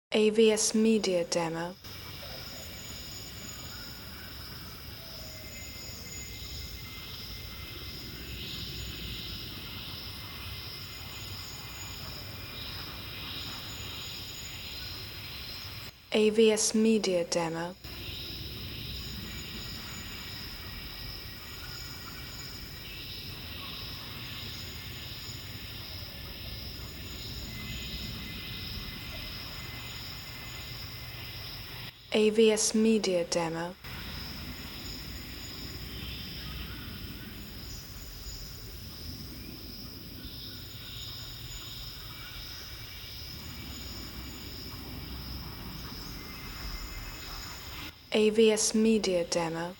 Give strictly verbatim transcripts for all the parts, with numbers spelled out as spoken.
A V S Media Demo. A V S Media Demo. A V S Media Demo. A V S Media Demo.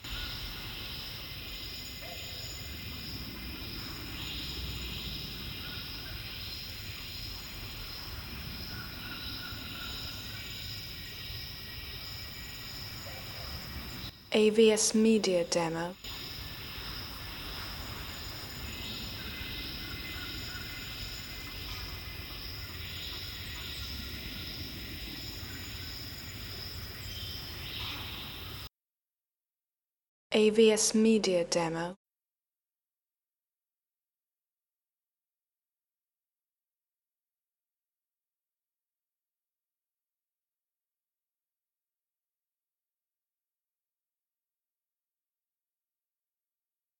A V S Media Demo. A V S Media Demo.